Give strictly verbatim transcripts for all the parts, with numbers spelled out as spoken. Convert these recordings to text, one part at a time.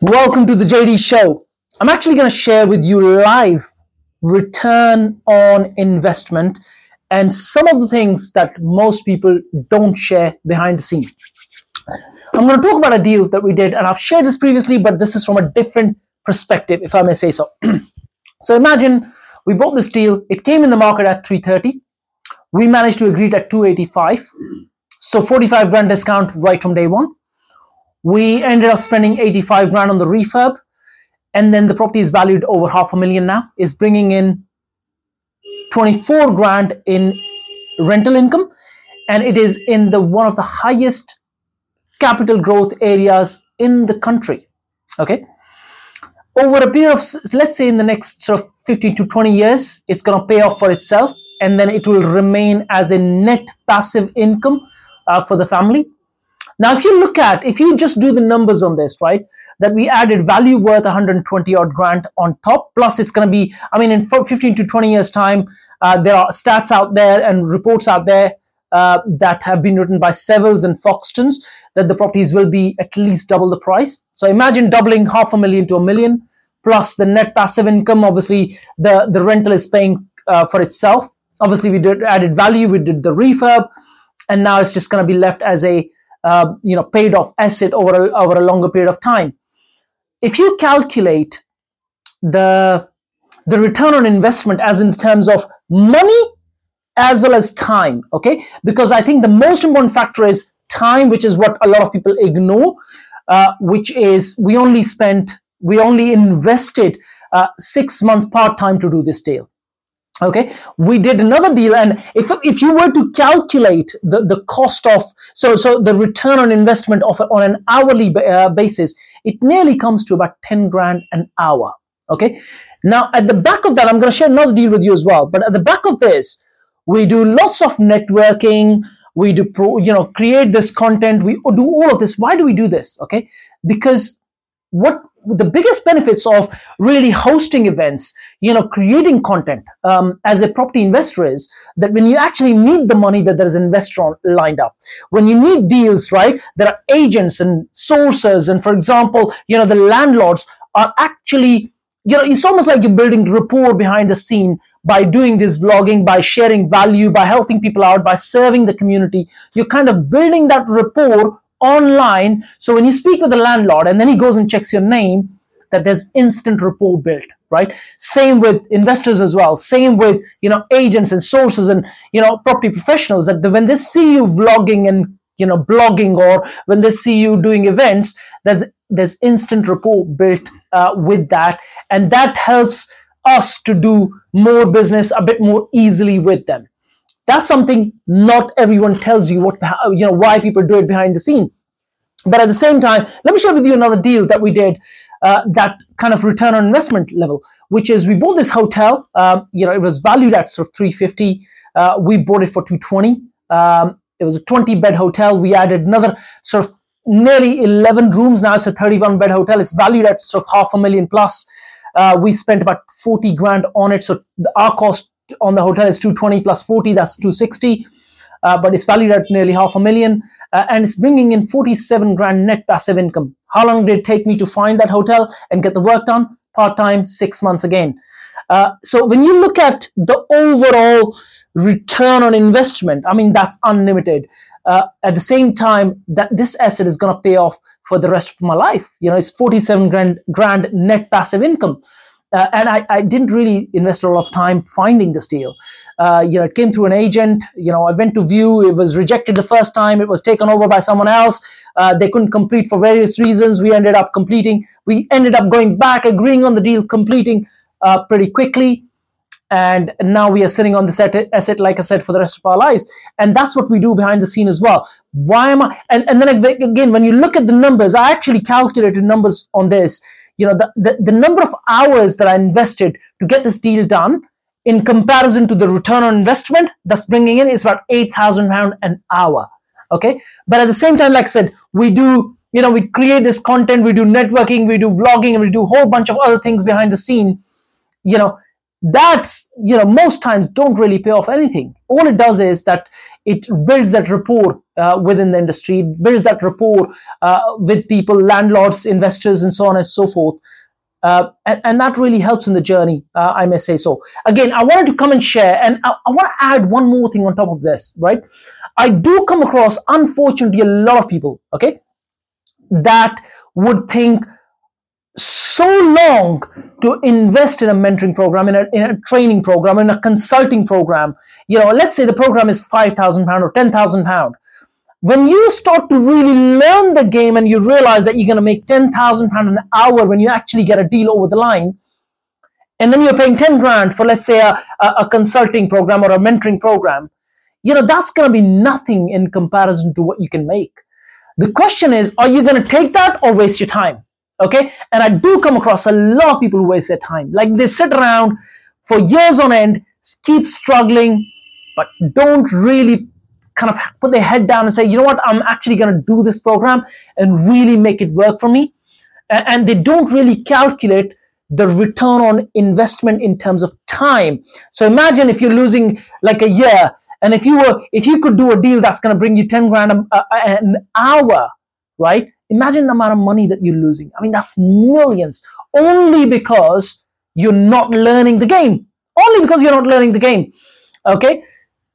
Welcome to the J D Show. I'm actually going to share with you live return on investment and some of the things that most people don't share behind the scene. I'm going to talk about a deal that we did, and I've shared this previously, but this is from a different perspective, if I may say so. So imagine we bought this deal. It came in the market at three thirty. We managed to agree it at two eighty-five. So forty-five grand discount right from day one. We ended up spending eighty-five grand on the refurb, and then the property is valued over half a million now. Is bringing in twenty-four grand in rental income, and it is in the one of the highest capital growth areas in the country. Okay, over a period of, let's say, in the next sort of fifteen to twenty years, it's going to pay off for itself, and then it will remain as a net passive income uh, for the family. Now, if you look at, if you just do the numbers on this, right, that we added value worth one hundred twenty odd grand on top, plus it's going to be, I mean, in fifteen to twenty years time, uh, there are stats out there and reports out there uh, that have been written by Savills and Foxtons that the properties will be at least double the price. So imagine doubling half a million to a million, plus the net passive income. Obviously, the, the rental is paying uh, for itself. Obviously, we did added value, we did the refurb, and now it's just going to be left as a Uh, you know, paid off asset over a, over a longer period of time. If you calculate the the return on investment as in terms of money as well as time, okay, because I think the most important factor is time, which is what a lot of people ignore, uh, which is we only spent, we only invested uh, six months part-time to do this deal. Okay, we did another deal, and if if you were to calculate the the cost of so so the return on investment of on an hourly uh, basis, it nearly comes to about ten grand an hour. Okay, now at the back of that, I'm going to share another deal with you as well. But at the back of this, we do lots of networking. We do pro, you know create this content. We do all of this. Why do we do this? Okay, because what the biggest benefits of really hosting events, you know, creating content um, as a property investor is that when you actually need the money, that there's an investor on, lined up. When you need deals, right, there are agents and sources, and for example, you know, the landlords are actually, you know, it's almost like you're building rapport behind the scene by doing this vlogging, by sharing value, by helping people out, by serving the community. You're kind of building that rapport online, so when you speak with the landlord and then he goes and checks your name, that there's instant rapport built, right? Same with investors as well. Same with, you know, agents and sources and, you know, property professionals, that when they see you vlogging and, you know, blogging, or when they see you doing events, that there's instant rapport built uh, with that, and that helps us to do more business a bit more easily with them. That's something not everyone tells you what, you know, why people do it behind the scene. But at the same time, let me share with you another deal that we did, uh, that kind of return on investment level, which is we bought this hotel. Um, you know, it was valued at sort of three fifty. Uh, we bought it for two twenty. Um, it was a twenty bed hotel. We added another sort of nearly eleven rooms. Now it's a thirty-one bed hotel. It's valued at sort of half a million plus. Uh, we spent about forty grand on it. So the, our cost on the hotel is two twenty plus forty, that's two sixty, uh, but it's valued at nearly half a million, uh, and it's bringing in forty-seven grand net passive income. How long did it take me to find that hotel and get the work done? Part-time, six months again. Uh, so when you look at the overall return on investment, I mean, that's unlimited. Uh, at the same time, that this asset is going to pay off for the rest of my life. You know, it's forty-seven grand, grand net passive income. Uh, and I, I didn't really invest a lot of time finding this deal. Uh, you know, it came through an agent. You know, I went to view. It was rejected the first time. It was taken over by someone else. Uh, they couldn't complete for various reasons. We ended up completing. We ended up going back, agreeing on the deal, completing uh, pretty quickly. And now we are sitting on this asset, like I said, for the rest of our lives. And that's what we do behind the scene as well. Why am I? And, and then again, when you look at the numbers, I actually calculated numbers on this. You know, the, the, the number of hours that I invested to get this deal done in comparison to the return on investment that's bringing in is about eight thousand pounds an hour. Okay. But at the same time, like I said, we do, you know, we create this content, we do networking, we do vlogging, and we do a whole bunch of other things behind the scene. You know, that's, you know, most times don't really pay off anything. All it does is that it builds that rapport uh, within the industry, it builds that rapport uh, with people, landlords, investors, and so on and so forth. Uh, and, and that really helps in the journey, uh, I may say so. Again, I wanted to come and share, and I, I want to add one more thing on top of this, right? I do come across, unfortunately, a lot of people, okay, that would think so long to invest in a mentoring program, in a, in a training program, in a consulting program. You know, let's say the program is five thousand pounds or ten thousand pounds. When you start to really learn the game and you realize that you're going to make ten thousand pounds an hour when you actually get a deal over the line, and then you're paying ten grand for, let's say, a, a, a consulting program or a mentoring program, you know, that's going to be nothing in comparison to what you can make. The question is, are you going to take that or waste your time? Okay, and I do come across a lot of people who waste their time. Like, they sit around for years on end, keep struggling, but don't really kind of put their head down and say, you know what, I'm actually going to do this program and really make it work for me. And they don't really calculate the return on investment in terms of time. So imagine if you're losing like a year, and if you were, if you could do a deal that's going to bring you ten grand a, a, an hour, right? Imagine the amount of money that you're losing. I mean, that's millions, only because you're not learning the game. Only because you're not learning the game. Okay?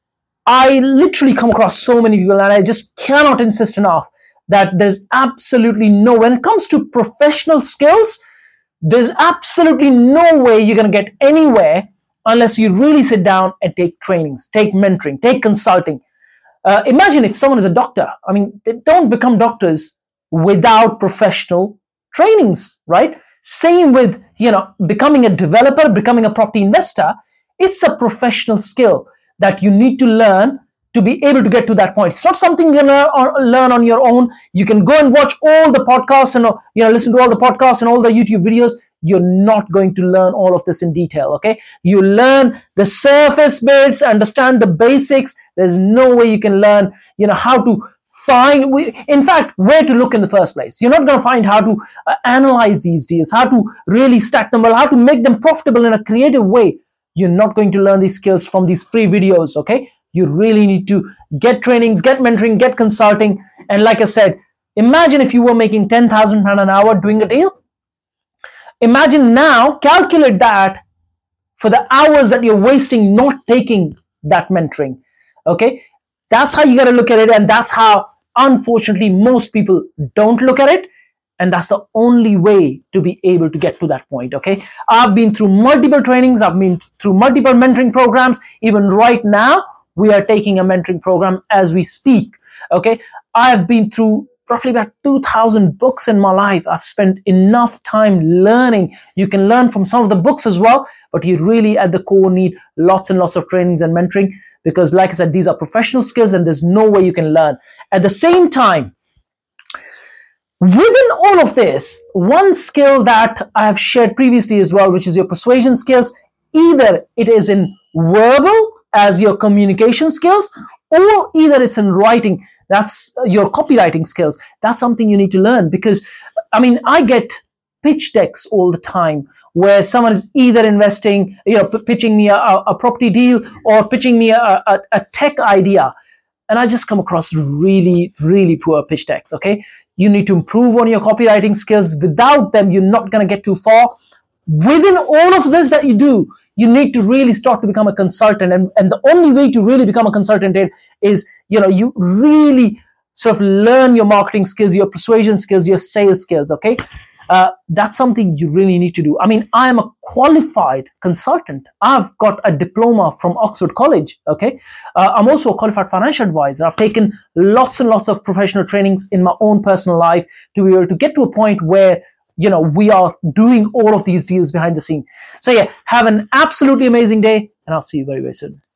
I literally come across so many people, and I just cannot insist enough that there's absolutely no, when it comes to professional skills, there's absolutely no way you're going to get anywhere unless you really sit down and take trainings, take mentoring, take consulting. Uh, imagine if someone is a doctor. I mean, they don't become doctors without professional trainings, right? Same with, you know, becoming a developer, becoming a property investor. It's a professional skill that you need to learn to be able to get to that point. It's not something you're gonna learn on your own. You can go and watch all the podcasts and, you know, listen to all the podcasts and all the YouTube videos. You're not going to learn all of this in detail, okay? You learn the surface bits, understand the basics. There's no way you can learn, you know, how to find, in fact, where to look in the first place. You're not going to find how to uh, analyze these deals, how to really stack them well, how to make them profitable in a creative way. You're not going to learn these skills from these free videos, okay? You really need to get trainings, get mentoring, get consulting. And like I said, imagine if you were making ten thousand pounds an hour doing a deal. Imagine now, calculate that for the hours that you're wasting not taking that mentoring, okay? That's how you got to look at it, and that's how, unfortunately, most people don't look at it. And that's the only way to be able to get to that point, okay? I've been through multiple trainings. I've been through multiple mentoring programs. Even right now, we are taking a mentoring program as we speak, okay? I've been through roughly about two thousand books in my life. I've spent enough time learning. You can learn from some of the books as well, but you really, at the core, need lots and lots of trainings and mentoring because, like I said, these are professional skills and there's no way you can learn. At the same time, within all of this, one skill that I have shared previously as well, which is your persuasion skills, either it is in verbal as your communication skills, or either it's in writing, that's your copywriting skills. That's something you need to learn because, I mean, I get pitch decks all the time where someone is either investing, you know, p- pitching me a, a property deal or pitching me a, a, a tech idea. And I just come across really, really poor pitch decks, okay? You need to improve on your copywriting skills. Without them, you're not going to get too far. Within all of this that you do, you need to really start to become a consultant. And, and the only way to really become a consultant is, you know, you really sort of learn your marketing skills, your persuasion skills, your sales skills, okay? Uh, that's something you really need to do. I mean, I am a qualified consultant. I've got a diploma from Oxford College, okay? Uh, I'm also a qualified financial advisor. I've taken lots and lots of professional trainings in my own personal life to be able to get to a point where, you know, we are doing all of these deals behind the scene. So yeah, have an absolutely amazing day, and I'll see you very, very soon.